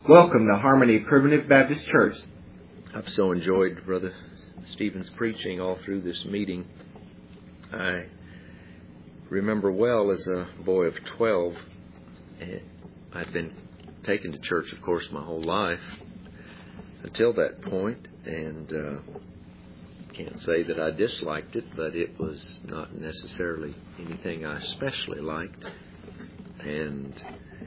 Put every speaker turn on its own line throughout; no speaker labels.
Welcome to Harmony Primitive Baptist Church.
I've so enjoyed Brother Stephen's preaching all through this meeting. I remember well as a boy of 12, I'd been taken to church, of course, my whole life until that point, and can't say that I disliked it, but it was not necessarily anything I especially liked. And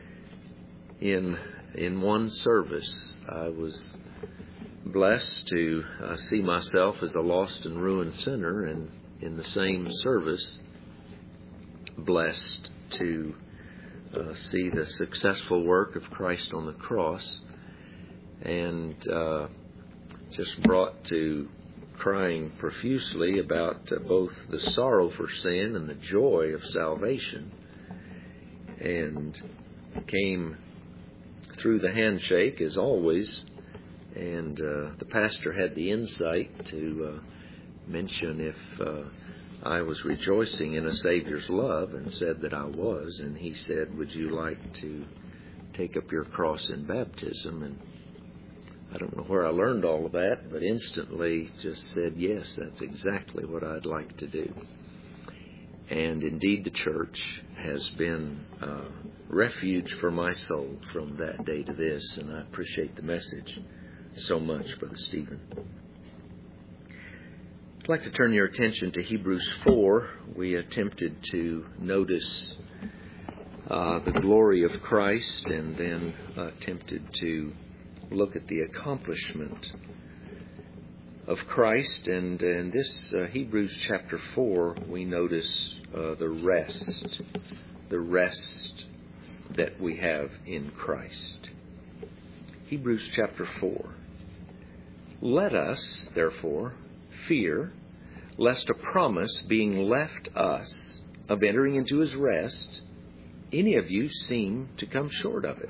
in one service, I was blessed to see myself as a lost and ruined sinner, and in the same service, blessed to see the successful work of Christ on the cross, and just brought to crying profusely about both the sorrow for sin and the joy of salvation, and came through the handshake as always, and the pastor had the insight to mention if I was rejoicing in a Savior's love, and said that I was, and he said, "Would you like to take up your cross in baptism?" And I don't know where I learned all of that, but instantly just said, yes, that's exactly what I'd like to do. And indeed the church has been refuge for my soul from that day to this, and I appreciate the message so much, Brother Stephen. I'd like to turn your attention to Hebrews 4. We attempted to notice the glory of Christ, and then attempted to look at the accomplishment of Christ. And in this Hebrews chapter 4, we notice the rest that we have in Christ. Hebrews chapter 4. Let us, therefore, fear, lest a promise being left us of entering into his rest, any of you seem to come short of it.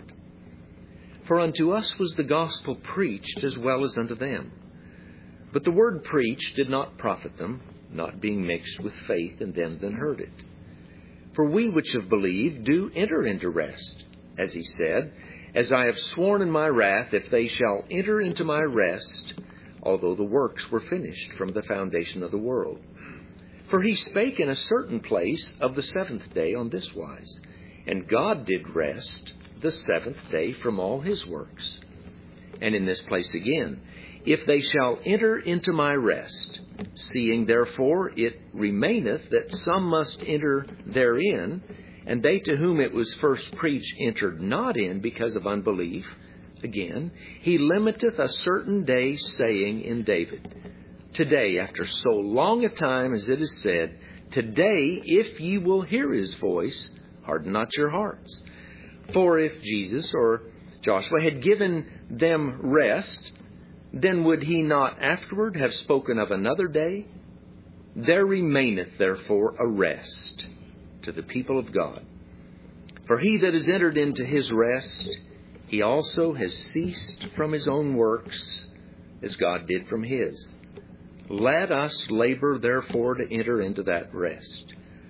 For unto us was the gospel preached as well as unto them. But the word preached did not profit them, not being mixed with faith in them that heard it. For we which have believed do enter into rest, as he said, as I have sworn in my wrath, if they shall enter into my rest, although the works were finished from the foundation of the world. For he spake in a certain place of the seventh day on this wise, and God did rest the seventh day from all his works. And in this place again, if they shall enter into my rest, seeing therefore it remaineth that some must enter therein, and they to whom it was first preached entered not in because of unbelief, again, he limiteth a certain day, saying in David, Today, after so long a time as it is said, Today, if ye will hear his voice, harden not your hearts. For if Jesus or Joshua had given them rest, then would he not afterward have spoken of another day? There remaineth therefore a rest to the people of God. For he that is entered into his rest, he also has ceased from his own works, as God did from his. Let us labor therefore to enter into that rest,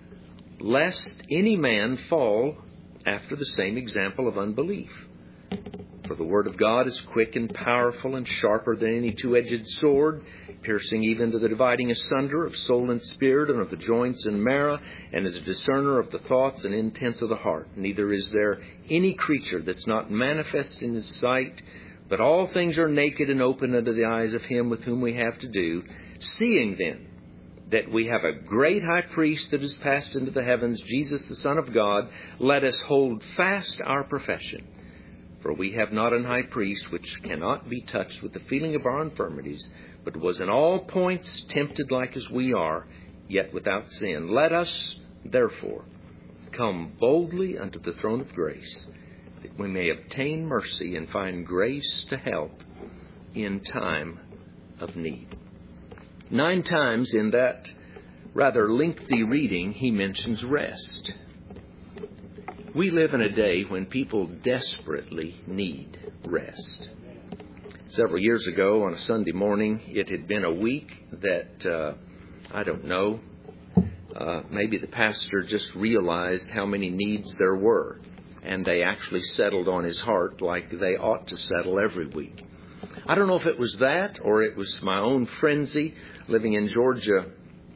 lest any man fall after the same example of unbelief. For the word of God is quick and powerful and sharper than any two-edged sword, piercing even to the dividing asunder of soul and spirit and of the joints and marrow, and is a discerner of the thoughts and intents of the heart. Neither is there any creature that's not manifest in his sight, but all things are naked and open unto the eyes of him with whom we have to do. Seeing then that we have a great high priest that is passed into the heavens, Jesus the Son of God, let us hold fast our profession. For we have not an high priest which cannot be touched with the feeling of our infirmities, but was in all points tempted like as we are, yet without sin. Let us, therefore, come boldly unto the throne of grace, that we may obtain mercy and find grace to help in time of need. 9 times in that rather lengthy reading, he mentions rest. We live in a day when people desperately need rest. Several years ago on a Sunday morning, it had been a week that, maybe the pastor just realized how many needs there were. and they actually settled on his heart like they ought to settle every week. I don't know if it was that or it was my own frenzy living in Georgia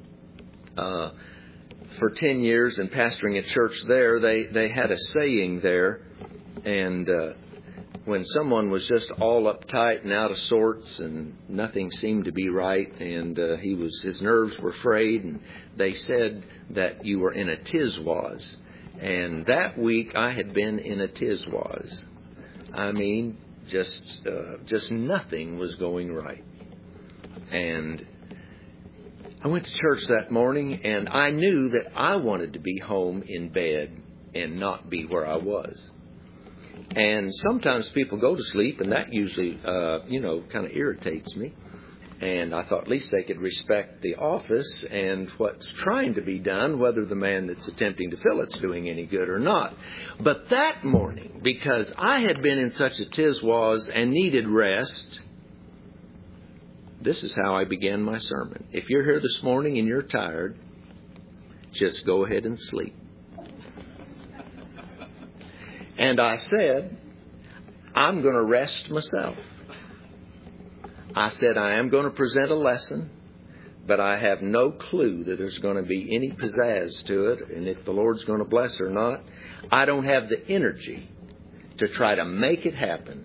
for 10 years and pastoring a church there. They had a saying there, and when someone was just all uptight and out of sorts and nothing seemed to be right, and his nerves were frayed, and they said that you were in a tizwaz. And that week I had been in a tizwaz. I mean, just nothing was going right. And I went to church that morning, and I knew that I wanted to be home in bed and not be where I was. And sometimes people go to sleep, and that usually, kind of irritates me. And I thought at least they could respect the office and what's trying to be done, whether the man that's attempting to fill it's doing any good or not. But that morning, because I had been in such a tizwaz and needed rest, this is how I began my sermon. If you're here this morning and you're tired, just go ahead and sleep. And I said, I'm going to rest myself. I said, I am going to present a lesson, but I have no clue that there's going to be any pizzazz to it, and if the Lord's going to bless or not. I don't have the energy to try to make it happen.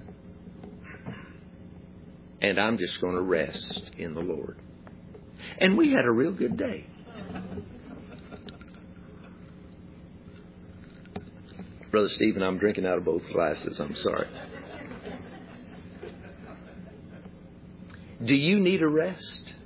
And I'm just going to rest in the Lord. And we had a real good day. Brother Stephen, I'm drinking out of both glasses. I'm sorry. Do you need a rest?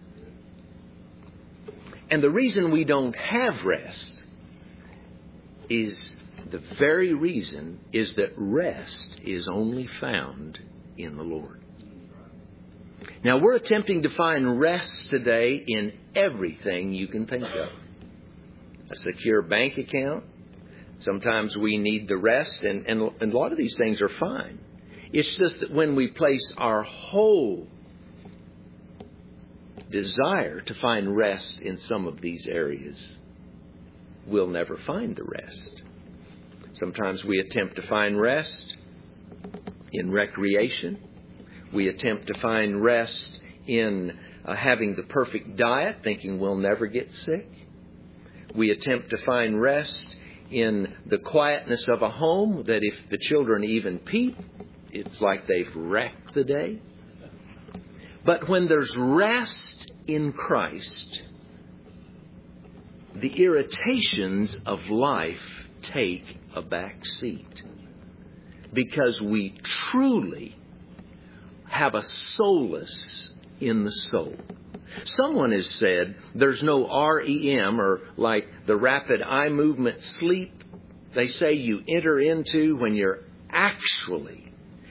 And the reason we don't have rest is the very reason is that rest is only found in the Lord. Now, we're attempting to find rest today in everything you can think of. A secure bank account. Sometimes we need the rest, and a lot of these things are fine. It's just that when we place our whole desire to find rest in some of these areas, we'll never find the rest. Sometimes we attempt to find rest in recreation. We attempt to find rest in having the perfect diet, thinking we'll never get sick. We attempt to find rest in the quietness of a home, that if the children even peep, it's like they've wrecked the day. But when there's rest in Christ, the irritations of life take a back seat, because we truly have a solace in the soul. Someone has said there's no REM, or like the rapid eye movement sleep they say you enter into when you're actually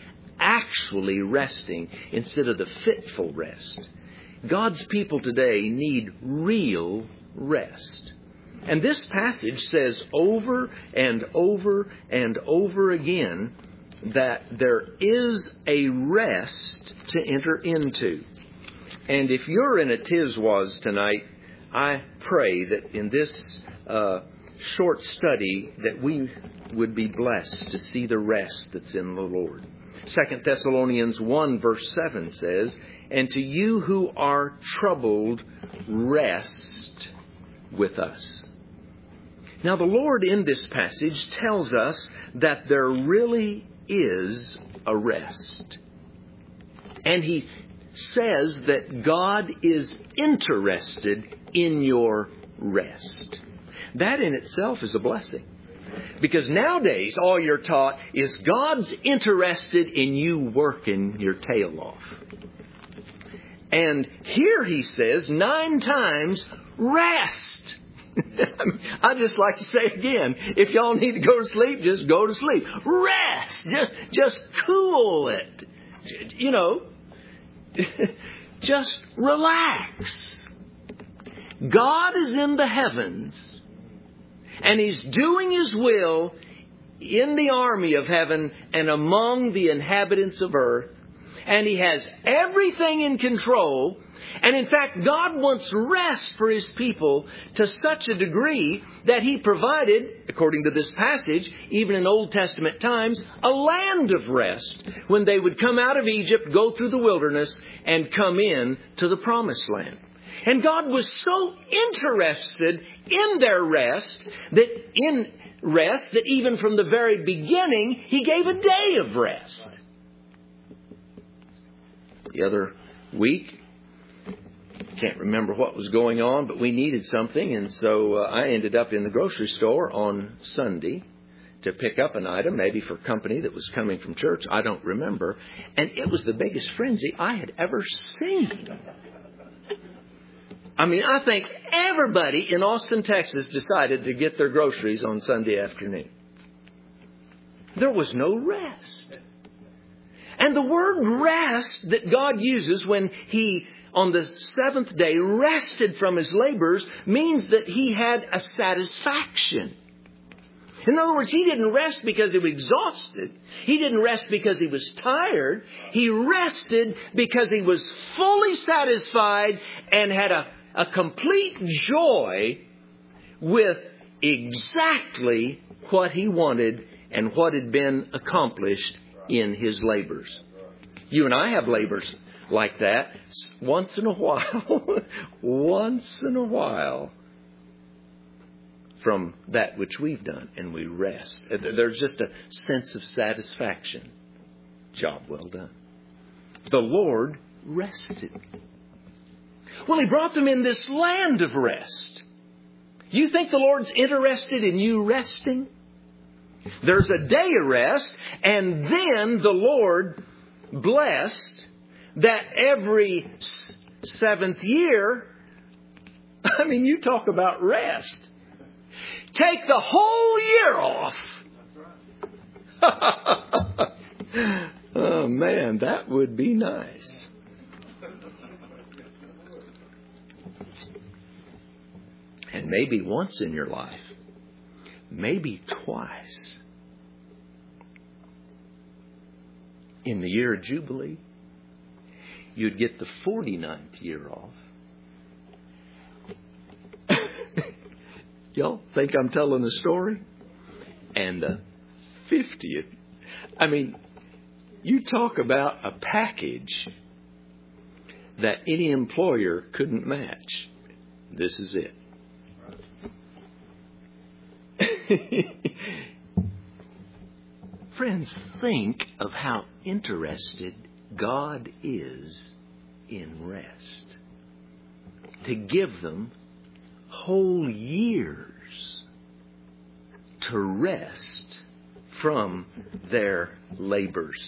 resting instead of the fitful rest. God's people today need real rest. And this passage says over and over and over again that there is a rest to enter into. And if you're in a tizwaz tonight, I pray that in this short study that we would be blessed to see the rest that's in the Lord. 2 Thessalonians 1 verse 7 says, "And to you who are troubled, rest with us." Now the Lord in this passage tells us that there really is a rest. And He says that God is interested in your rest. That in itself is a blessing. Because nowadays all you're taught is God's interested in you working your tail off. And here He says 9 times, rest. I just like to say again, if y'all need to go to sleep, just go to sleep. Rest. Just cool it. You know, just relax. God is in the heavens, and He's doing His will in the army of heaven and among the inhabitants of earth. And He has everything in control. And in fact, God wants rest for His people to such a degree that He provided, according to this passage, even in Old Testament times, a land of rest when they would come out of Egypt, go through the wilderness, and come in to the Promised Land. And God was so interested in their rest that even from the very beginning, He gave a day of rest. The other week, can't remember what was going on, but we needed something. And so I ended up in the grocery store on Sunday to pick up an item, maybe for company that was coming from church. I don't remember. And it was the biggest frenzy I had ever seen. I mean, I think everybody in Austin, Texas decided to get their groceries on Sunday afternoon. There was no rest. And the word rest that God uses when He, on the seventh day, rested from His labors means that He had a satisfaction. In other words, He didn't rest because He was exhausted. He didn't rest because He was tired. He rested because He was fully satisfied and had a complete joy with exactly what He wanted and what had been accomplished in His labors. You and I have labors like that once in a while. Once in a while. From that which we've done, and we rest. There's just a sense of satisfaction. Job well done. The Lord rested. Well, He brought them in this land of rest. You think the Lord's interested in you resting? There's a day of rest, and then the Lord blessed that every seventh year, I mean, you talk about rest. Take the whole year off. Oh, man, that would be nice. And maybe once in your life, maybe twice, in the year of Jubilee, you'd get the 49th year off. Y'all think I'm telling a story? And the 50th. I mean, you talk about a package that any employer couldn't match. This is it. Friends, think of how interested God is in rest. To give them whole years to rest from their labors.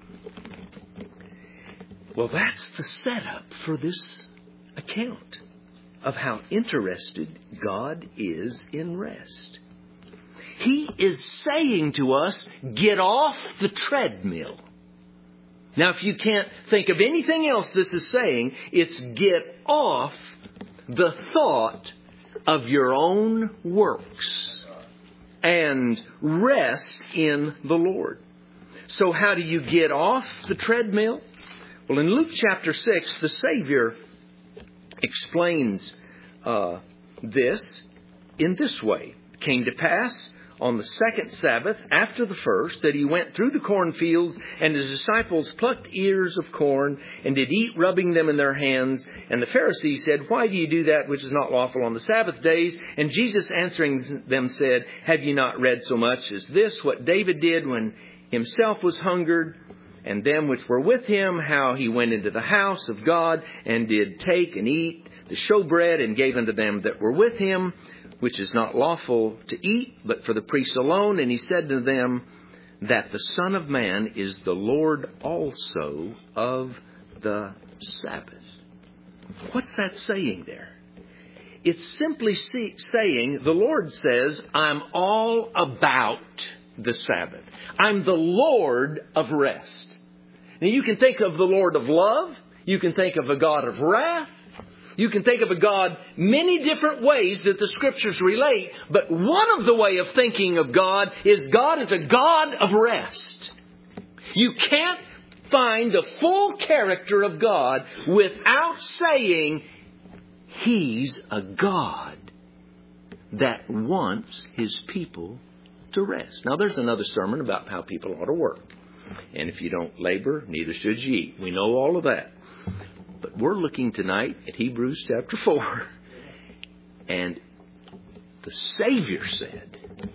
Well, that's the setup for this account of how interested God is in rest. He is saying to us, get off the treadmill. Now, if you can't think of anything else this is saying, it's get off the thought of your own works and rest in the Lord. So how do you get off the treadmill? Well, in Luke chapter 6, the Savior explains this in this way. It came to pass on the second Sabbath, after the first, that He went through the cornfields, and His disciples plucked ears of corn, and did eat, rubbing them in their hands. And the Pharisees said, why do you do that which is not lawful on the Sabbath days? And Jesus answering them said, have you not read so much as this, what David did when himself was hungered, and them which were with him, how he went into the house of God, and did take and eat the showbread, and gave unto them that were with him, which is not lawful to eat, but for the priests alone. And He said to them that the Son of Man is the Lord also of the Sabbath. What's that saying there? It's simply saying, the Lord says, I'm all about the Sabbath. I'm the Lord of rest. Now you can think of the Lord of love. You can think of a God of wrath. You can think of a God many different ways that the Scriptures relate, but one of the way of thinking of God is a God of rest. You can't find the full character of God without saying He's a God that wants His people to rest. Now, there's another sermon about how people ought to work. And if you don't labor, neither should you eat. We know all of that. But we're looking tonight at Hebrews chapter 4. And the Savior said,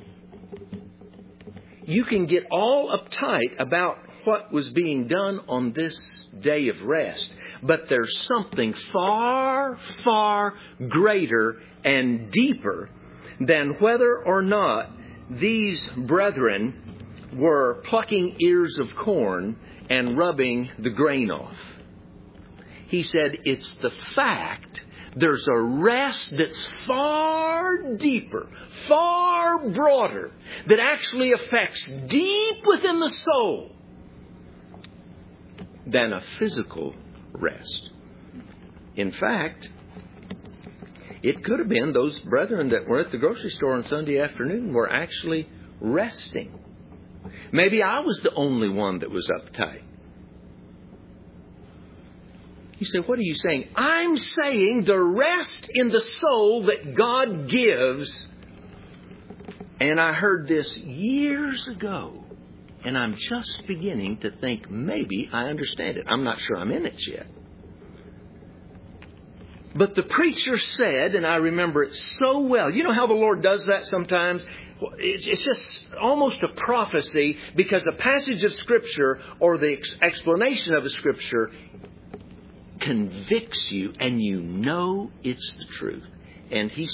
you can get all uptight about what was being done on this day of rest, but there's something far, far greater and deeper than whether or not these brethren were plucking ears of corn and rubbing the grain off. He said it's the fact there's a rest that's far deeper, far broader, that actually affects deep within the soul than a physical rest. In fact, it could have been those brethren that were at the grocery store on Sunday afternoon were actually resting. Maybe I was the only one that was uptight. You say, what are you saying? I'm saying the rest in the soul that God gives. And I heard this years ago. And I'm just beginning to think maybe I understand it. I'm not sure I'm in it yet. But the preacher said, and I remember it so well. You know how the Lord does that sometimes? It's just almost a prophecy, because a passage of Scripture or the explanation of a Scripture convicts you and you know it's the truth. And he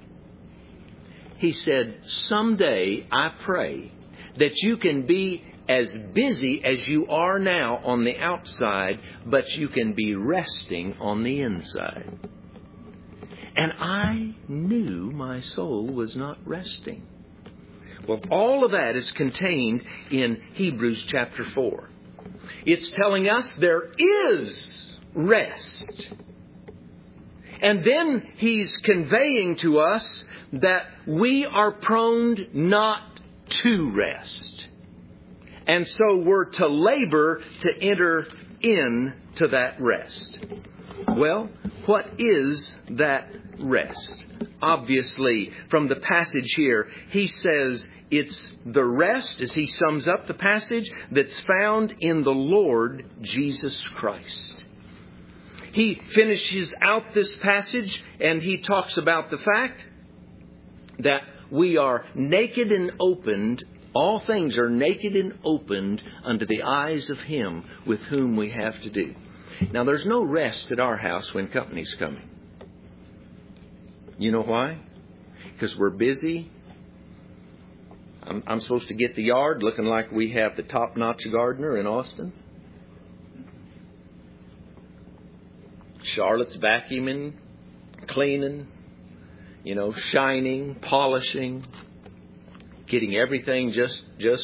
said, someday I pray that you can be as busy as you are now on the outside, but you can be resting on the inside. And I knew my soul was not resting. Well, all of that is contained in Hebrews chapter 4. It's telling us there is rest. And then he's conveying to us that we are prone not to rest. And so we're to labor to enter into that rest. Well, what is that rest? Obviously, from the passage here, he says it's the rest, as he sums up the passage, that's found in the Lord Jesus Christ. He finishes out this passage and he talks about the fact that we are naked and opened. All things are naked and opened unto the eyes of Him with whom we have to do. Now, there's no rest at our house when company's coming. You know why? Because we're busy. I'm supposed to get the yard looking like we have the top-notch gardener in Austin. Charlotte's vacuuming, cleaning, shining, polishing, getting everything just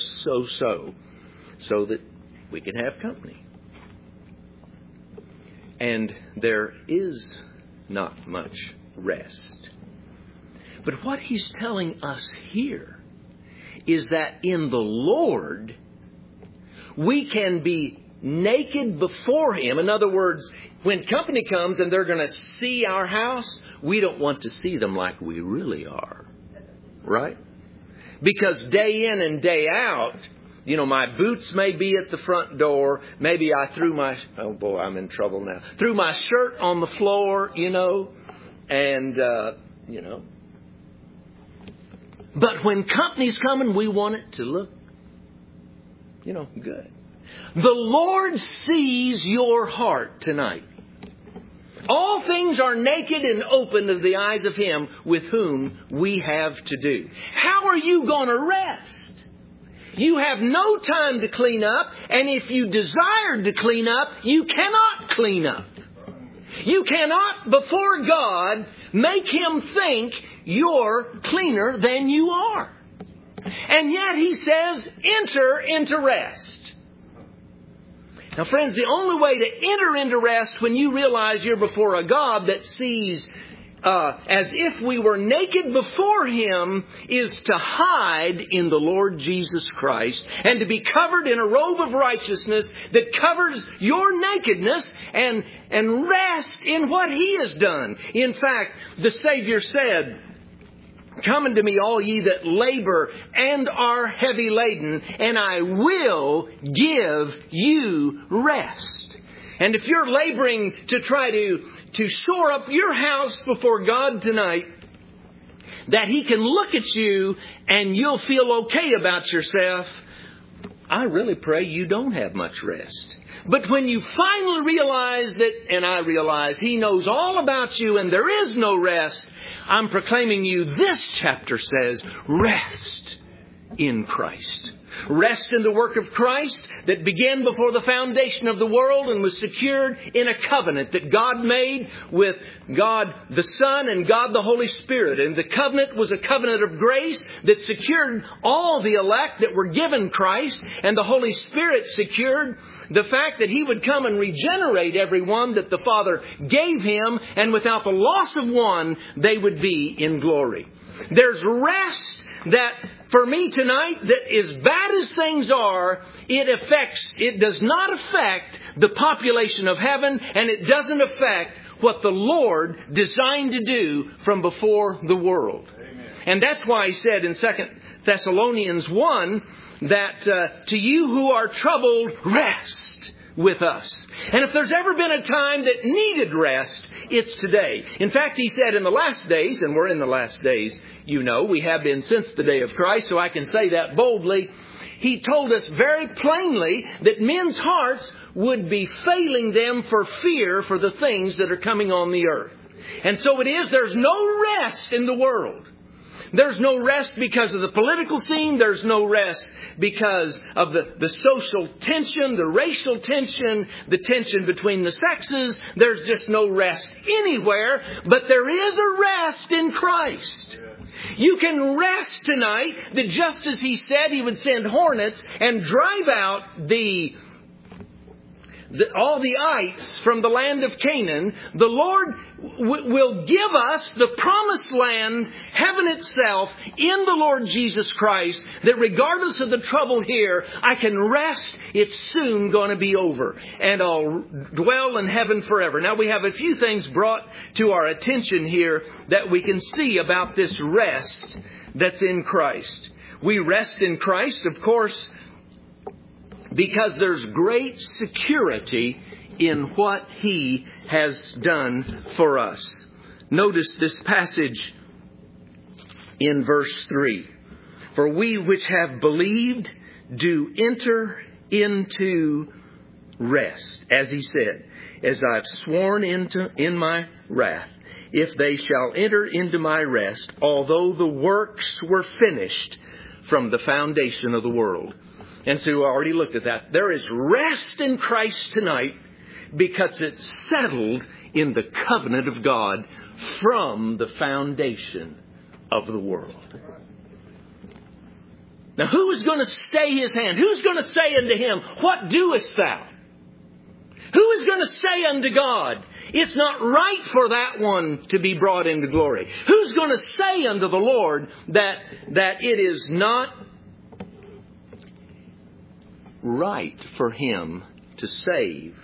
so that we can have company. And there is not much rest. But what he's telling us here is that in the Lord, we can be naked before Him. In other words, when company comes and they're going to see our house, we don't want to see them like we really are. Right? Because day in and day out, my boots may be at the front door. Maybe I threw I'm in trouble now. Threw my shirt on the floor, and, But when company's coming, we want it to look, good. The Lord sees your heart tonight. All things are naked and open to the eyes of Him with whom we have to do. How are you going to rest? You have no time to clean up, and if you desire to clean up, you cannot clean up. You cannot, before God, make Him think you're cleaner than you are. And yet He says, enter into rest. Now, friends, the only way to enter into rest when you realize you're before a God that sees as if we were naked before Him, is to hide in the Lord Jesus Christ and to be covered in a robe of righteousness that covers your nakedness and rest in what He has done. In fact, the Savior said, "Come unto me, all ye that labor and are heavy laden, and I will give you rest." And if you're laboring to try to shore up your house before God tonight, that He can look at you and you'll feel okay about yourself, I really pray you don't have much rest. But when you finally realize that, and I realize He knows all about you and there is no rest, I'm proclaiming you, this chapter says, rest in Christ. Rest in the work of Christ that began before the foundation of the world and was secured in a covenant that God made with God the Son and God the Holy Spirit. And the covenant was a covenant of grace that secured all the elect that were given Christ. And the Holy Spirit secured the fact that He would come and regenerate everyone that the Father gave Him. And without the loss of one, they would be in glory. There's rest that, for me tonight, that as bad as things are, it does not affect the population of heaven, and it doesn't affect what the Lord designed to do from before the world. Amen. And that's why He said in 2 Thessalonians 1 that to you who are troubled, rest with us. And if there's ever been a time that needed rest, it's today. In fact, He said in the last days, and we're in the last days, you know, we have been since the day of Christ, so I can say that boldly. He told us very plainly that men's hearts would be failing them for fear for the things that are coming on the earth. And so it is, there's no rest in the world. There's no rest because of the political scene. There's no rest because of the social tension, the racial tension, the tension between the sexes. There's just no rest anywhere. But there is a rest in Christ. You can rest tonight that just as He said He would send hornets and drive out all the ites from the land of Canaan, the Lord will give us the promised land, heaven itself, in the Lord Jesus Christ, that regardless of the trouble here, I can rest. It's soon going to be over, and I'll dwell in heaven forever. Now, we have a few things brought to our attention here that we can see about this rest that's in Christ. We rest in Christ, of course, because there's great security in what He has done for us. Notice this passage in verse 3. For we which have believed do enter into rest. As He said, as I've sworn in my wrath, if they shall enter into my rest, although the works were finished from the foundation of the world. And so we already looked at that. There is rest in Christ tonight because it's settled in the covenant of God from the foundation of the world. Now, who is going to stay His hand? Who's going to say unto Him, what doest thou? Who is going to say unto God, it's not right for that one to be brought into glory? Who's going to say unto the Lord that it is not right for Him to save,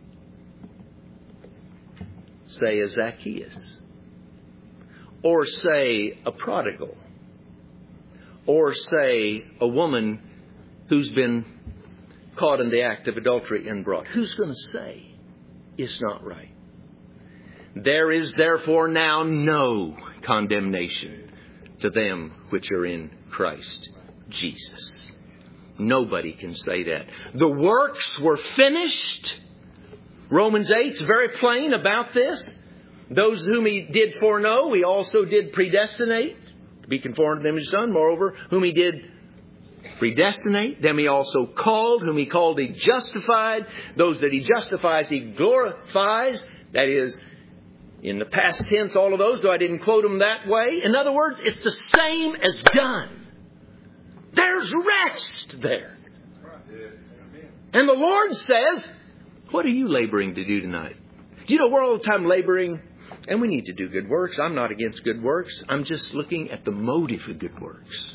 say, a Zacchaeus, or say a prodigal, or say a woman who's been caught in the act of adultery and brought? Who's going to say it's not right? There is therefore now no condemnation to them which are in Christ Jesus. Nobody can say that. The works were finished. Romans 8 is very plain about this. Those whom He did foreknow, He also did predestinate to be conformed to the image of His Son. Moreover, whom He did predestinate, them He also called. Whom He called, He justified. Those that He justifies, He glorifies. That is, in the past tense, all of those, though I didn't quote them that way. In other words, it's the same as done. There's rest there. And the Lord says, what are you laboring to do tonight? Do you know we're all the time laboring And we need to do good works. I'm not against good works. I'm just looking at the motive of good works.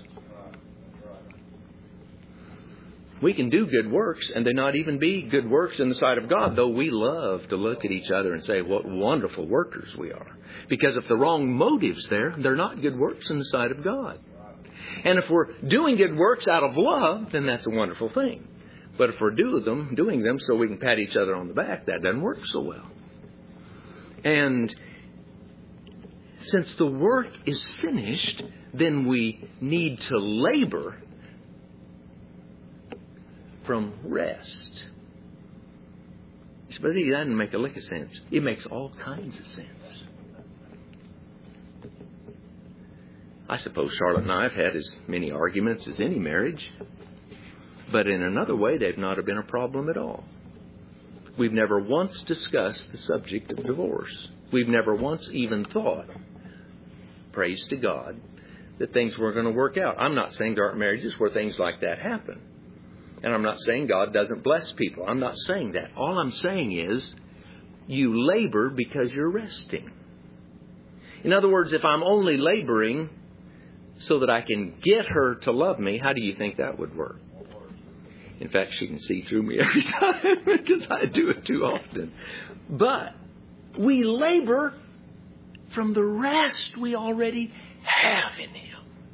We can do good works and they not even be good works in the sight of God, though we love to look at each other and say what wonderful workers we are. Because if the wrong motive's there, they're not good works in the sight of God. And if we're doing good works out of love, then that's a wonderful thing. But if we're doing them so we can pat each other on the back, that doesn't work so well. And since the work is finished, then we need to labor from rest. But that doesn't make a lick of sense. It makes all kinds of sense. I suppose Charlotte and I have had as many arguments as any marriage. But in another way, they've not been a problem at all. We've never once discussed the subject of divorce. We've never once even thought, praise to God, that things were going to work out. I'm not saying there aren't marriages where things like that happen. And I'm not saying God doesn't bless people. I'm not saying that. All I'm saying is you labor because you're resting. In other words, if I'm only laboring so that I can get her to love me, how do you think that would work? In fact, she can see through me every time because I do it too often. But we labor from the rest we already have in Him.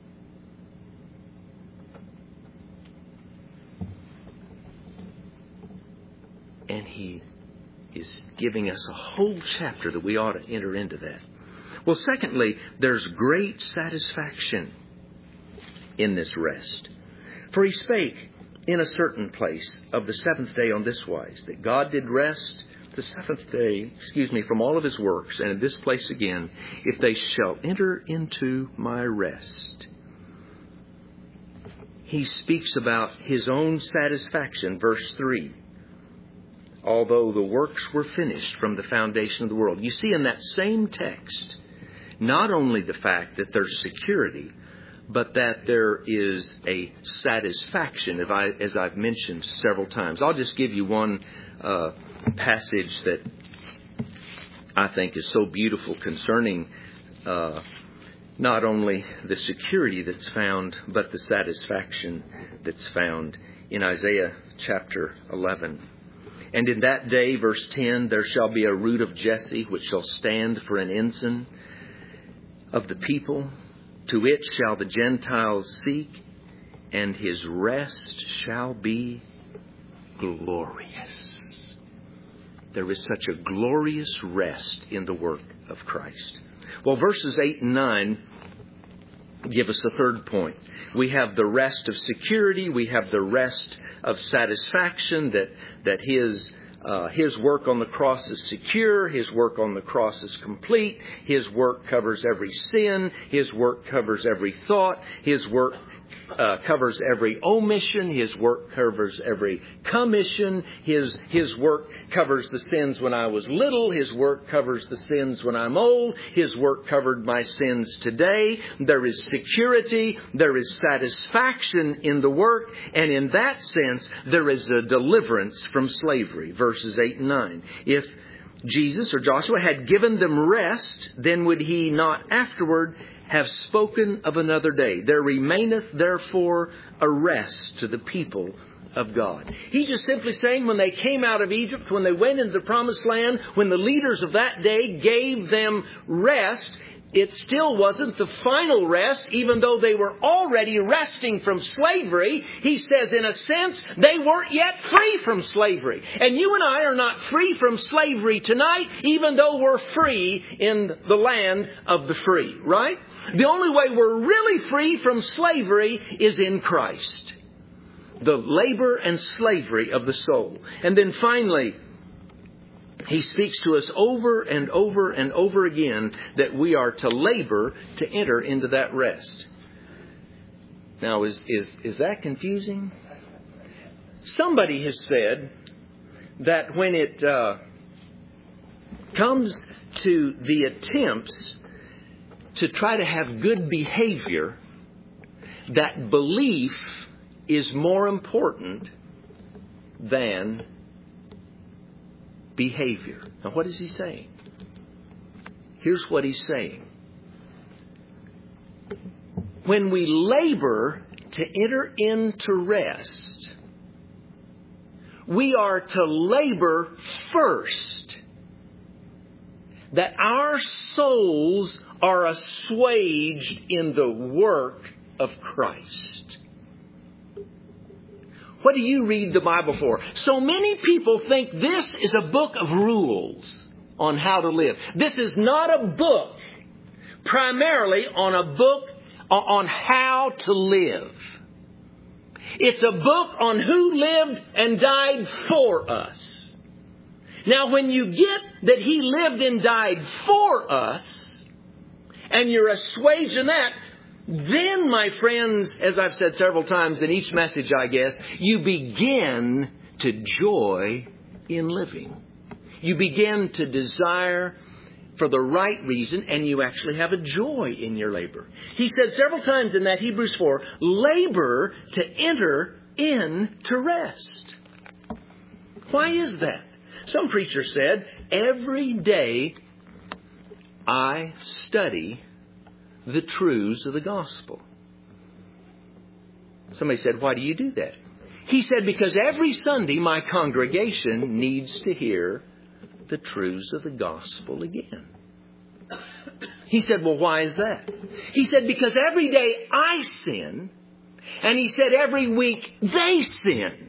And He is giving us a whole chapter that we ought to enter into that. Well, secondly, there's great satisfaction in this rest. For He spake in a certain place of the seventh day on this wise, that God did rest the seventh day, from all of His works, and in this place again, if they shall enter into my rest. He speaks about His own satisfaction, verse 3. Although the works were finished from the foundation of the world. You see in that same text, not only the fact that there's security, but that there is a satisfaction, as I've mentioned several times. I'll just give you one passage that I think is so beautiful concerning not only the security that's found, but the satisfaction that's found in Isaiah chapter 11. And in that day, verse 10, there shall be a root of Jesse, which shall stand for an ensign of the people. To it shall the Gentiles seek, and his rest shall be glorious. There is such a glorious rest in the work of Christ. Well, verses 8 and 9 give us a third point. We have the rest of security. We have the rest of satisfaction that His work on the cross is secure. His work on the cross is complete. His work covers every sin. His work covers every thought. His work covers every omission. His work covers every commission. His work covers the sins when I was little. His work covers the sins when I'm old. His work covered my sins today. There is security. There is satisfaction in the work. And in that sense, there is a deliverance from slavery. Verses 8 and 9. If Jesus or Joshua had given them rest, then would He not afterward have spoken of another day? There remaineth therefore a rest to the people of God. He's just simply saying when they came out of Egypt, when they went into the promised land, when the leaders of that day gave them rest, it still wasn't the final rest, even though they were already resting from slavery. He says, in a sense, they weren't yet free from slavery. And you and I are not free from slavery tonight, even though we're free in the land of the free, right? The only way we're really free from slavery is in Christ. The labor and slavery of the soul. And then finally, He speaks to us over and over and over again that we are to labor to enter into that rest. Now, is that confusing? Somebody has said that when it comes to the attempts to try to have good behavior, that belief is more important than behavior. Now, what is he saying? Here's what he's saying. When we labor to enter into rest, we are to labor first that our souls are assuaged in the work of Christ. What do you read the Bible for? So many people think this is a book of rules on how to live. This is not a book primarily on how to live. It's a book on who lived and died for us. Now, when you get that He lived and died for us, and you're assuaged in that, then, my friends, as I've said several times in each message, I guess, you begin to joy in living. You begin to desire for the right reason, and you actually have a joy in your labor. He said several times in that Hebrews 4, labor to enter into rest. Why is that? Some preacher said, every day I study the truths of the gospel. Somebody said, why do you do that? He said, because every Sunday my congregation needs to hear the truths of the gospel again. He said, well, why is that? He said, because every day I sin, and he said every week they sin.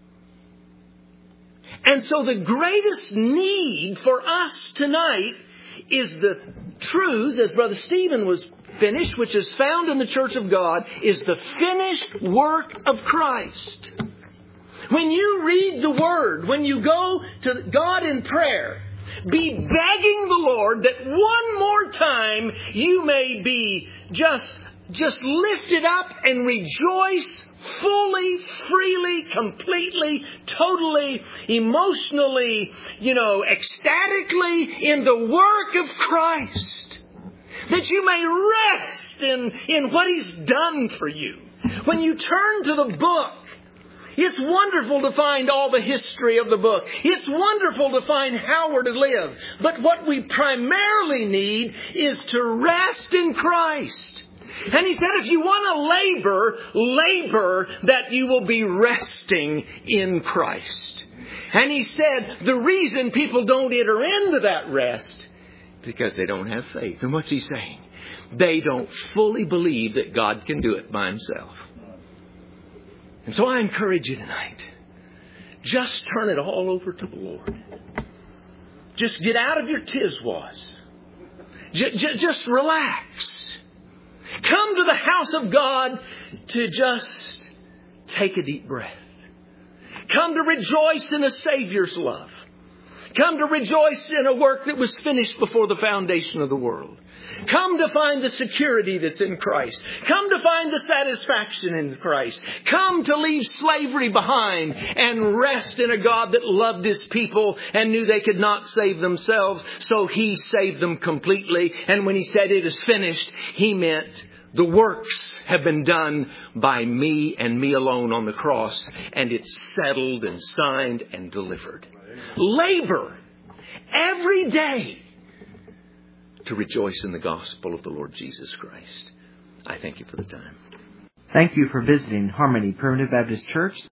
And so the greatest need for us tonight is the truth, as Brother Stephen was finished, which is found in the Church of God, is the finished work of Christ. When you read the Word, when you go to God in prayer, be begging the Lord that one more time you may be just lifted up and rejoice fully, freely, completely, totally, emotionally, ecstatically in the work of Christ. That you may rest in what He's done for you. When you turn to the book, it's wonderful to find all the history of the book. It's wonderful to find how we're to live. But what we primarily need is to rest in Christ. And he said, if you want to labor that you will be resting in Christ. And he said, the reason people don't enter into that rest, because they don't have faith. And what's he saying? They don't fully believe that God can do it by Himself. And so I encourage you tonight, just turn it all over to the Lord. Just get out of your tizwas. Just relax. Come to the house of God to just take a deep breath. Come to rejoice in a Savior's love. Come to rejoice in a work that was finished before the foundation of the world. Come to find the security that's in Christ. Come to find the satisfaction in Christ. Come to leave slavery behind and rest in a God that loved His people and knew they could not save themselves. So He saved them completely. And when He said it is finished, He meant the works have been done by me and me alone on the cross. And it's settled and signed and delivered. Labor every day to rejoice in the gospel of the Lord Jesus Christ. I thank you for the time.
Thank you for visiting Harmony Primitive Baptist Church.